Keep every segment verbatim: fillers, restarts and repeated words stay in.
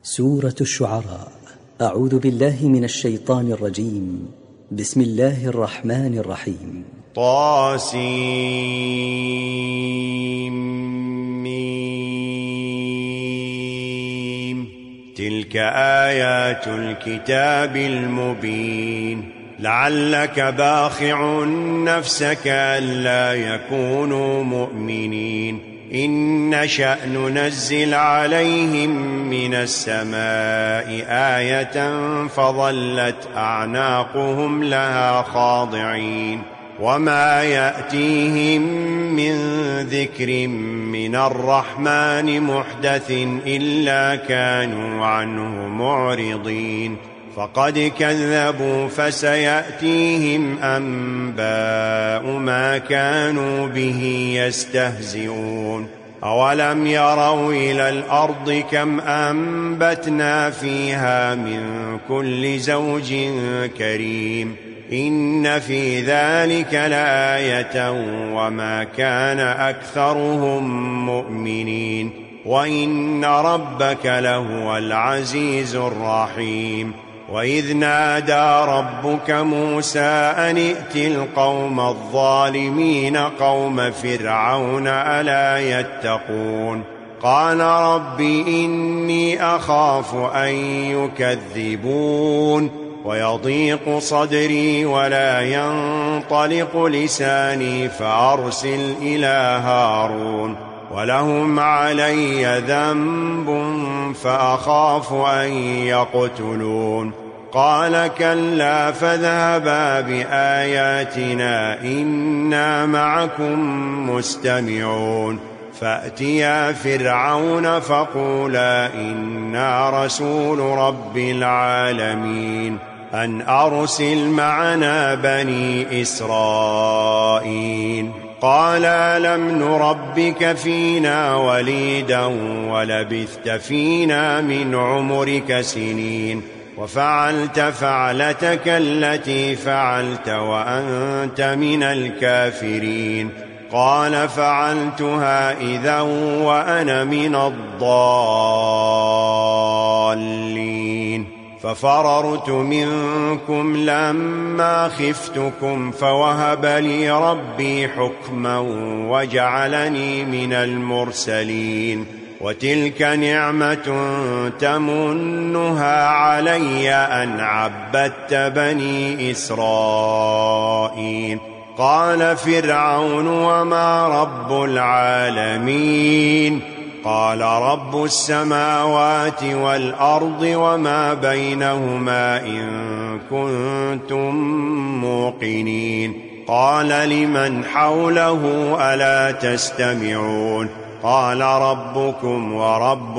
سورة الشعراء. أعوذ بالله من الشيطان الرجيم. بسم الله الرحمن الرحيم. طاسيم. تلك آيات الكتاب المبين. لعلك باخع نفسك ألا يكونوا مؤمنين إن نشأ ننزل عليهم من السماء آية فظلت أعناقهم لها خاضعين وما يأتيهم من ذكر من الرحمن محدث إلا كانوا عنه معرضين فقد كذبوا فسيأتيهم أنباء ما كانوا به يستهزئون أولم يروا إلى الأرض كم أنبتنا فيها من كل زوج كريم إن في ذلك لآية وما كان أكثرهم مؤمنين وإن ربك لهو العزيز الرحيم وإذ نادى ربك موسى أن ائت القوم الظالمين قوم فرعون ألا يتقون قال رب إني أخاف أن يكذبون ويضيق صدري ولا ينطلق لساني فأرسل إلى هارون ولهم علي ذنب فأخاف أن يقتلون قال كلا فاذهبا بآياتنا إنا معكم مستمعون فأتيا فرعون فقولا إنا رسول رب العالمين أن أرسل معنا بني إسرائيل قال لم نربك فينا وليدا ولبثت فينا من عمرك سنين وفعلت فعلتك التي فعلت وأنت من الكافرين قال فعلتها إذا وأنا من الضالين ففررت منكم لما خفتكم فوهب لي ربي حكما وجعلني من المرسلين وتلك نعمة تمنها علي أن عبدت بني إسرائيل قال فرعون وما رب العالمين قال رب السماوات والأرض وما بينهما إن كنتم موقنين قال لمن حوله ألا تستمعون قال ربكم ورب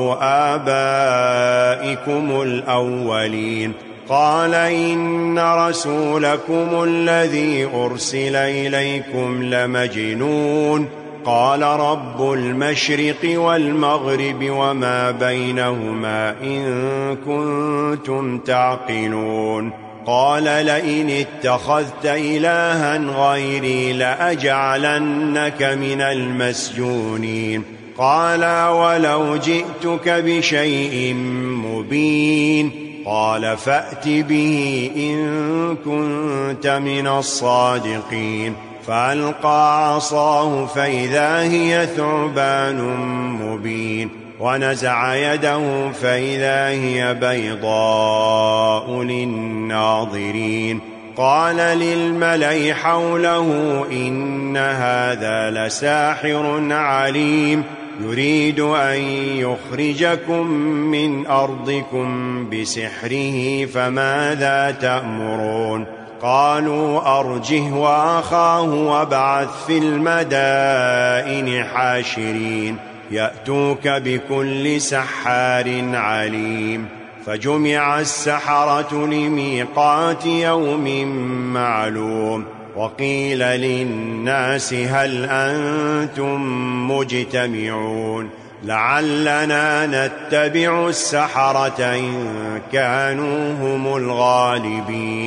آبائكم الأولين قال إن رسولكم الذي أرسل إليكم لمجنون قال رب المشرق والمغرب وما بينهما إن كنتم تعقلون قال لئن اتخذت إلها غيري لأجعلنك من المسجونين قال ولو جئتك بشيء مبين قال فأت به إن كنت من الصادقين فألقى عصاه فإذا هي ثعبان مبين ونزع يده فإذا هي بيضاء للناظرين قال للملأ حوله إن هذا لساحر عليم يريد أن يخرجكم من أرضكم بسحره فماذا تأمرون قالوا أرجه وأخاه وابعث في المدائن حاشرين يأتوك بكل سحار عليم فجمع السحرة لميقات يوم معلوم وقيل للناس هل أنتم مجتمعون لعلنا نتبع السحرة إن كانوا هم الغالبين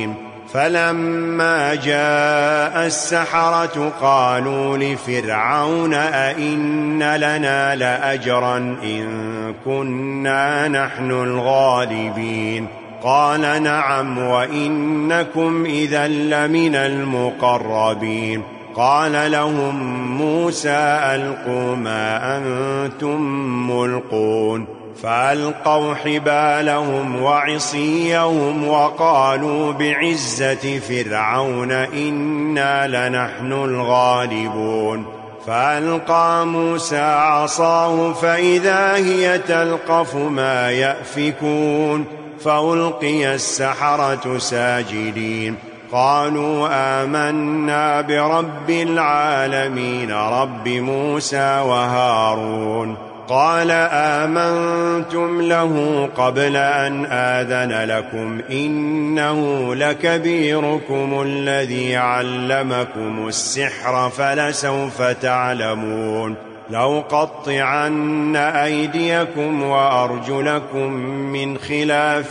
فلما جاء السحرة قالوا لفرعون أئن لنا لأجرا إن كنا نحن الغالبين قال نعم وإنكم إذا لمن المقربين قال لهم موسى ألقوا ما أنتم ملقون فألقوا حبالهم وعصيهم وقالوا بعزة فرعون إنا لنحن الغالبون فألقى موسى عصاه فإذا هي تلقف ما يأفكون فألقي السحرة ساجدين قالوا آمنا برب العالمين رب موسى وهارون قال آمنتم له قبل أن آذن لكم إنه لكبيركم الذي علمكم السحر فلسوف تعلمون لأقطعن أيديكم وأرجلكم من خلاف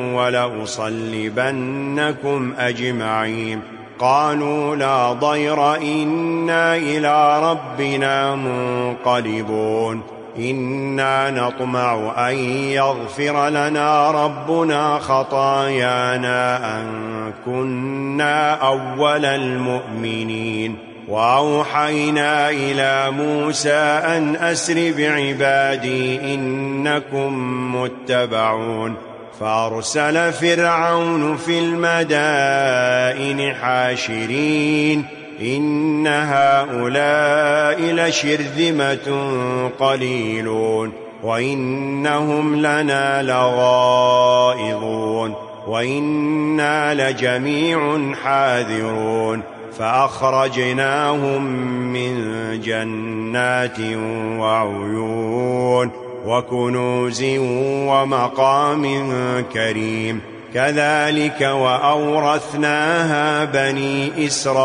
ولأصلبنكم أجمعين قالوا لا ضير إنا إلى ربنا منقلبون إنا نطمع أن يغفر لنا ربنا خطايانا أن كنا أول المؤمنين وأوحينا إلى موسى أن أسر بعبادي إنكم متبعون فأرسل فرعون في المدائن حاشرين إن هؤلاء لشرذمة قليلون وإنهم لنا لغائظون وإنا لجميع حاذرون فأخرجناهم من جنات وعيون وكنوز ومقام كريم كذلك وأورثناها بني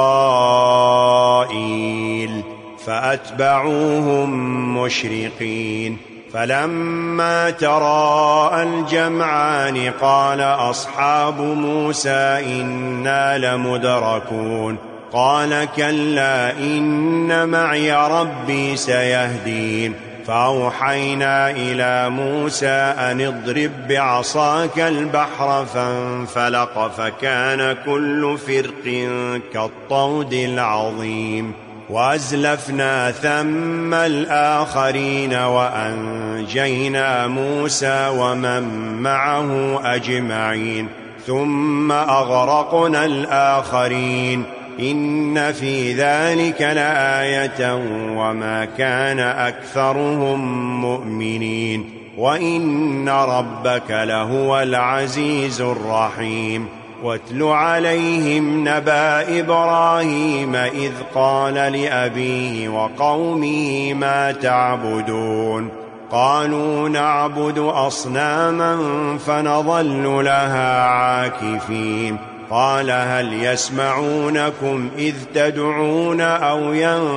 إسرائيل فأتبعوهم مشرقين فلما تراءى الجمعان قال أصحاب موسى إنا لمدركون قال كلا إن معي ربي سيهدين فأوحينا إلى موسى أن اضرب بعصاك البحر فانفلق فكان كل فرق كالطود العظيم وأزلفنا ثم الآخرين وأنجينا موسى ومن معه أجمعين ثم أغرقنا الآخرين إن في ذلك لآية وما كان أكثرهم مؤمنين وإن ربك لهو العزيز الرحيم واتل عليهم نبأ إبراهيم إذ قال لأبيه وقومه ما تعبدون قالوا نعبد أصناما فنظل لها عاكفين قال هل يسمعونكم إذ تدعون أو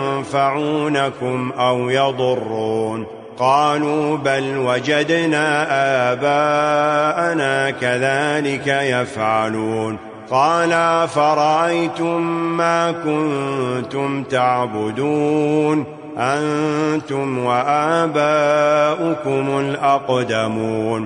ينفعونكم أو يضرون قالوا بل وجدنا آباءنا كذلك يفعلون قال فرأيتم ما كنتم تعبدون أنتم وآباؤكم الأقدمون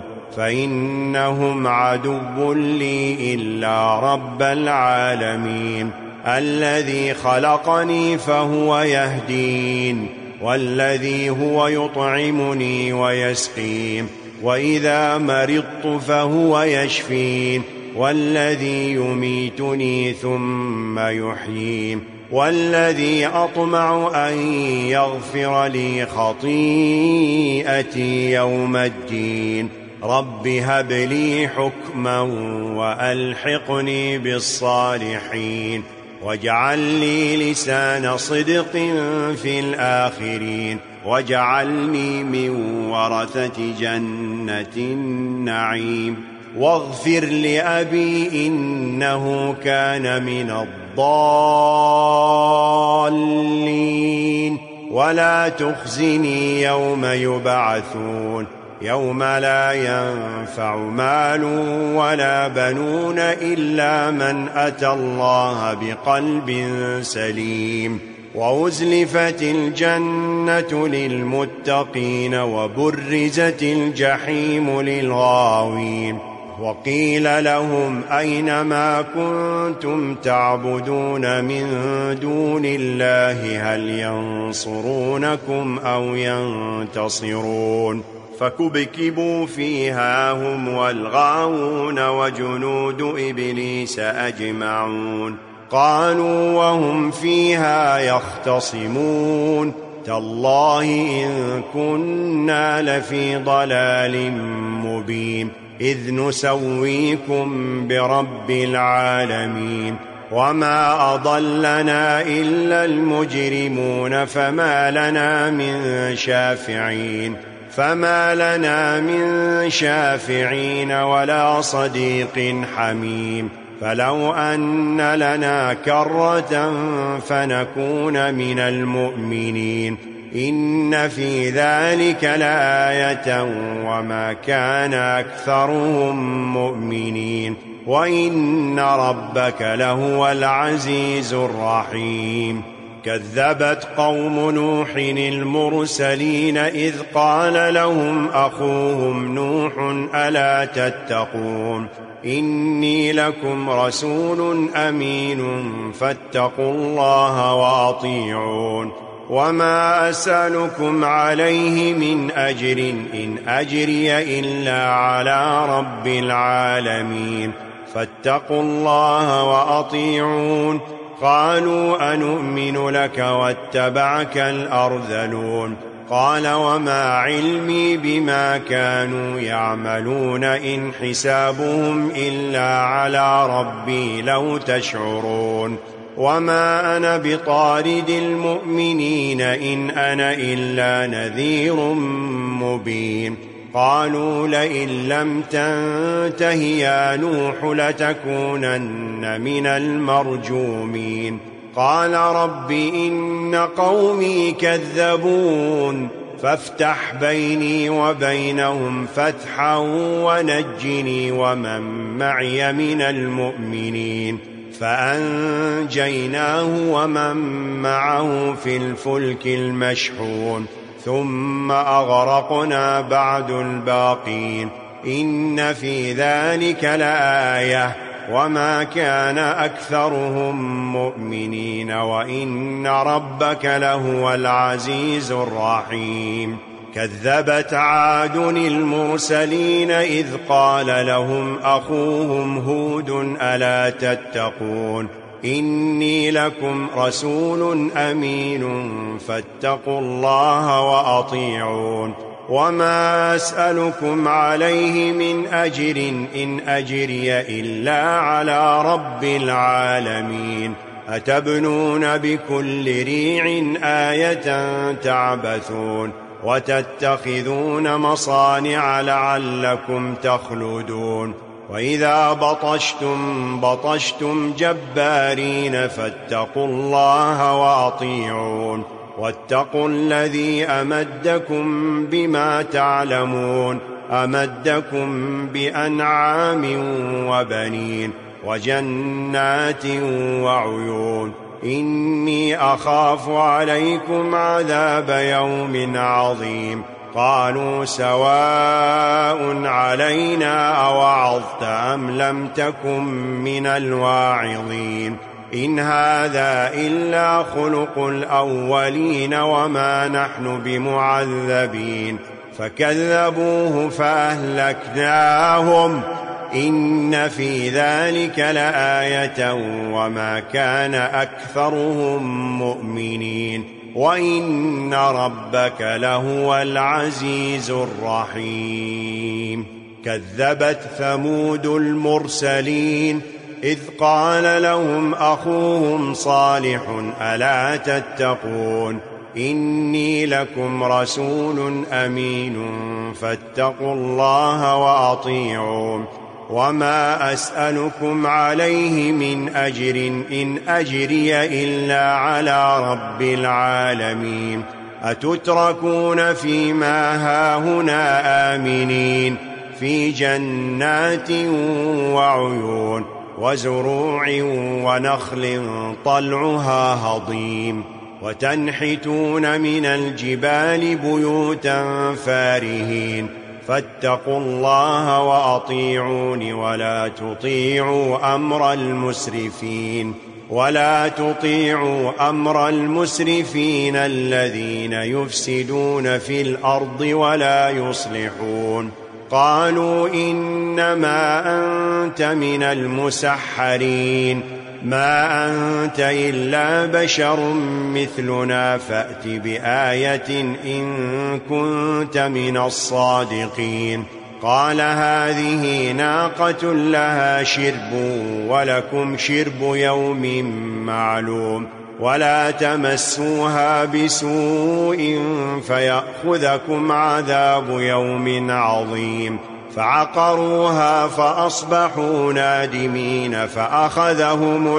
فإنهم عدو لي إلا رب العالمين الذي خلقني فهو يهدين والذي هو يطعمني ويسقين وإذا مرضت فهو يشفين والذي يميتني ثم يحيين والذي أطمع أن يغفر لي خطيئتي يوم الدين رب هب لي حكما وألحقني بالصالحين واجعل لي لسان صدق في الآخرين واجعلني من ورثة جنة النعيم واغفر لأبي إنه كان من الضالين ولا تخزني يوم يبعثون يوم لا ينفع مال ولا بنون إلا من أتى الله بقلب سليم. وأزلفت الجنة للمتقين وبرزت الجحيم للغاوين وقيل لهم أين ما كنتم تعبدون من دون الله هل ينصرونكم أو ينتصرون فكبكبوا فيها هم والغاوون وجنود إبليس أجمعون قالوا وهم فيها يختصمون تالله إن كنا لفي ضلال مبين إذ نسويكم برب العالمين وما أضلنا إلا المجرمون فما لنا من شافعين فما لنا من شافعين ولا صديق حميم فلو أن لنا كرة فنكون من المؤمنين إن في ذلك لآية وما كان أكثرهم مؤمنين وإن ربك لهو العزيز الرحيم. كذبت قوم نوح المرسلين إذ قال لهم أخوهم نوح ألا تتقون إني لكم رسول أمين فاتقوا الله وأطيعون وما أسألكم عليه من أجر إن أجري إلا على رب العالمين فاتقوا الله وأطيعون قالوا أنؤمن لك واتبعك الأرذلون قال وما علمي بما كانوا يعملون إن حسابهم إلا على ربي لو تشعرون وما أنا بطارد المؤمنين إن أنا إلا نذير مبين قالوا لئن لم تنته يا نوح لتكونن من المرجومين قال رب إن قومي كذبون فافتح بيني وبينهم فتحا ونجني ومن معي من المؤمنين فأنجيناه ومن معه في الفلك المشحون ثم أغرقنا بعد الباقين إن في ذلك لآية وما كان أكثرهم مؤمنين وإن ربك لهو العزيز الرحيم. كذبت عاد المرسلين إذ قال لهم أخوهم هود ألا تتقون إني لكم رسول أمين فاتقوا الله وأطيعون وما أسألكم عليه من أجر إن أجري إلا على رب العالمين أتبنون بكل ريع آية تعبثون وتتخذون مصانع لعلكم تخلدون وإذا بطشتم بطشتم جبارين فاتقوا الله وأطيعون واتقوا الذي أمدكم بما تعلمون أمدكم بأنعام وبنين وجنات وعيون إني أخاف عليكم عذاب يوم عظيم قالوا سواء علينا أوعظت أم لم تكن من الواعظين إن هذا إلا خلق الأولين وما نحن بمعذبين فكذبوه فأهلكناهم إن في ذلك لآية وما كان أكثرهم مؤمنين وإن ربك لهو العزيز الرحيم. كذبت ثمود المرسلين إذ قال لهم أخوهم صالح ألا تتقون إني لكم رسول أمين فاتقوا الله وأطيعون وما أسألكم عليه من أجر إن أجري إلا على رب العالمين أتتركون فيما هاهنا آمنين في جنات وعيون وزروع ونخل طلعها هضيم وتنحتون من الجبال بيوتا فارهين فاتقوا الله وأطيعون ولا تطيعوا أمر المسرفين ولا تطيعوا أمر المسرفين الذين يفسدون في الأرض ولا يصلحون قالوا إنما أنت من المسحرين ما أنت إلا بشر مثلنا فأت بآية إن كنت من الصادقين قال هذه ناقة لها شرب ولكم شرب يوم معلوم ولا تمسوها بسوء فيأخذكم عذاب يوم عظيم فعقروها فأصبحوا نادمين فأخذهم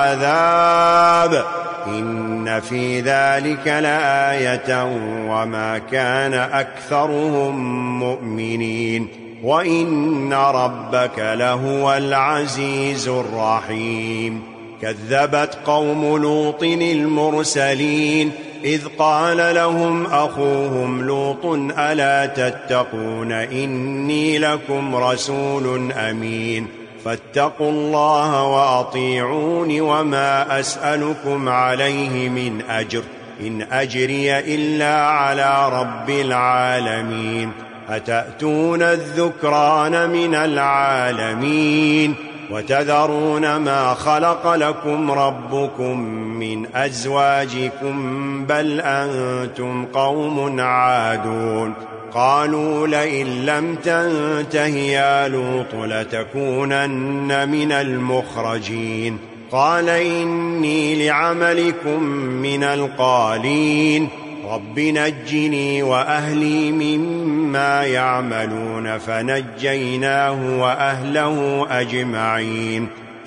العذاب إن في ذلك لآية وما كان أكثرهم مؤمنين وإن ربك لهو العزيز الرحيم كذبت قوم لوط المرسلين إذ قال لهم أخوهم لوط ألا تتقون إني لكم رسول أمين فاتقوا الله وأطيعون وما أسألكم عليه من أجر إن أجري إلا على رب العالمين أتأتون الذكران من العالمين وتذرون ما خلق لكم ربكم من أزواجكم بل أنتم قوم عادون قالوا لئن لم تنته يا لوط لتكونن من المخرجين قال إني لعملكم من القالين رب نجني وأهلي مما يعملون فنجيناه وأهله أجمعين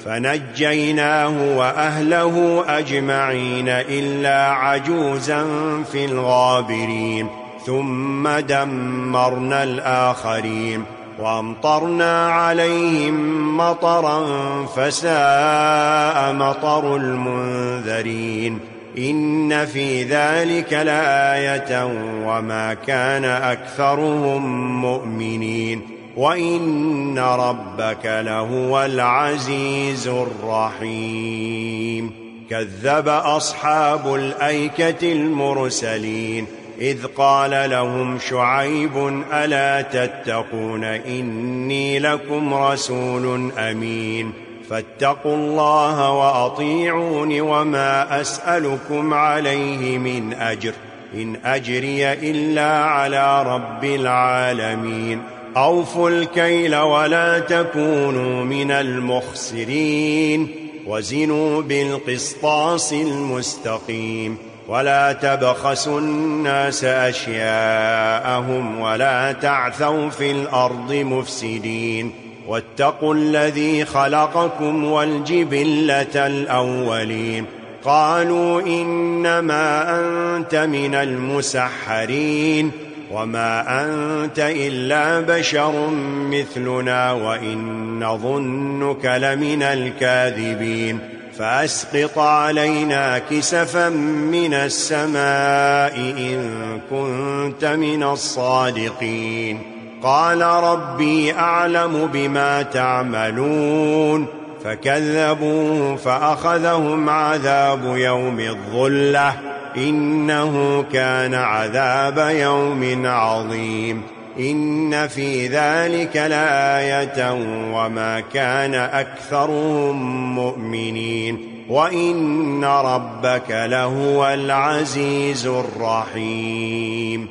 فنجيناه وأهله أجمعين إلا عجوزا في الغابرين ثم دمرنا الآخرين وأمطرنا عليهم مطرا فساء مطر المنذرين إن في ذلك لآية وما كان أكثرهم مؤمنين وإن ربك لهو العزيز الرحيم كذب أصحاب الأيكة المرسلين إذ قال لهم شعيب ألا تتقون إني لكم رسول أمين فاتقوا الله وأطيعون وما أسألكم عليه من أجر إن أجري إلا على رب العالمين أوفوا الكيل ولا تكونوا من المخسرين وزنوا بالقسطاس المستقيم ولا تبخسوا الناس أشياءهم ولا تعثوا في الأرض مفسدين واتقوا الذي خلقكم والجبلة الأولين قالوا إنما أنت من المسحرين وما أنت إلا بشر مثلنا وإن نظنك لمن الكاذبين فأسقط علينا كسفا من السماء إن كنت من الصادقين قال ربي أعلم بما تعملون فكذبوه فأخذهم عذاب يوم الظلة إنه كان عذاب يوم عظيم إن في ذلك لآية وما كان أكثرهم مؤمنين وإن ربك لهو العزيز الرحيم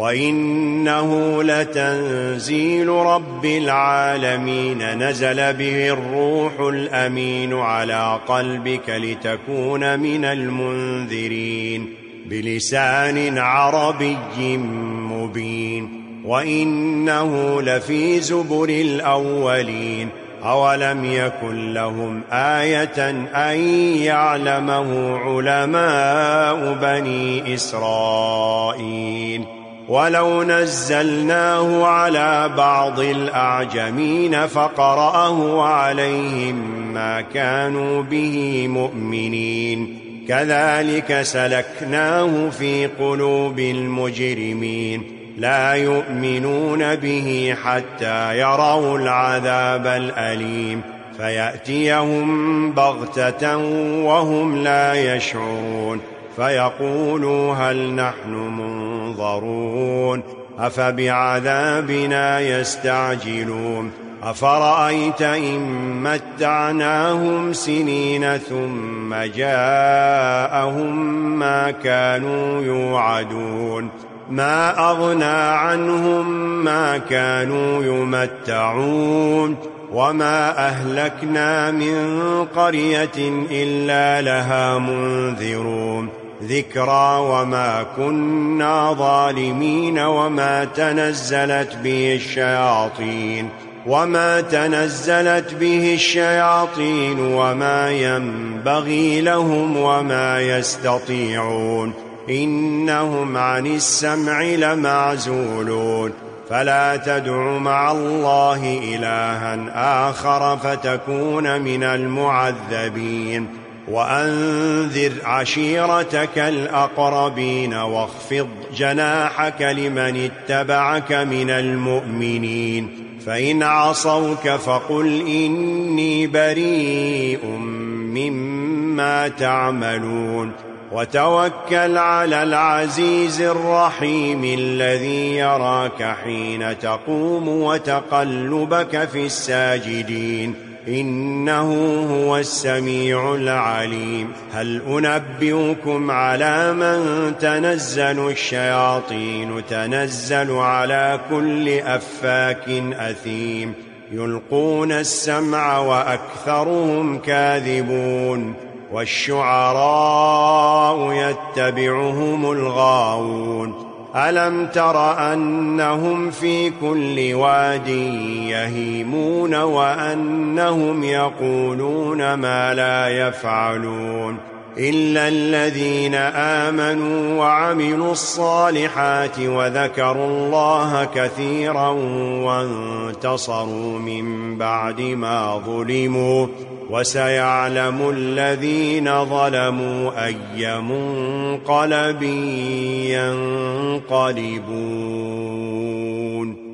وإنه لتنزيل رب العالمين نزل به الروح الأمين على قلبك لتكون من المنذرين بلسان عربي مبين وإنه لفي زبر الأولين أولم يكن لهم آية أن يعلمه علماء بني إسرائيل ولو نزلناه على بعض الأعجمين فقرأه عليهم ما كانوا به مؤمنين كذلك سلكناه في قلوب المجرمين لا يؤمنون به حتى يروا العذاب الأليم فيأتيهم بغتة وهم لا يشعرون فيقولوا هل نحن منظرون أفبعذابنا يستعجلون أفرأيت إن متعناهم سنين ثم جاءهم ما كانوا يوعدون ما أغنى عنهم ما كانوا يمتعون وما أهلكنا من قرية إلا لها منذرون ذكرى وما كنا ظالمين وما تنزلت به الشياطين وما تنزلت به الشياطين وما ينبغي لهم وما يستطيعون إنهم عن السمع لمعزولون فلا تدع مع الله إلها آخر فتكون من المعذبين وأنذر عشيرتك الأقربين واخفض جناحك لمن اتبعك من المؤمنين فإن عصوك فقل إني بريء مما تعملون وتوكل على العزيز الرحيم الذي يراك حين تقوم وتقلبك في الساجدين إنه هو السميع العليم هل أنبئكم على من تنزل الشياطين تنزل على كل أفاك أثيم يلقون السمع وأكثرهم كاذبون والشعراء يتبعهم الغاوون ألم تر أنهم في كل واد يهيمون وأنهم يقولون ما لا يفعلون إلا الذين آمنوا وعملوا الصالحات وذكروا الله كثيرا وانتصروا من بعد ما ظلموا وسيعلم الذين ظلموا أي منقلب ينقلبون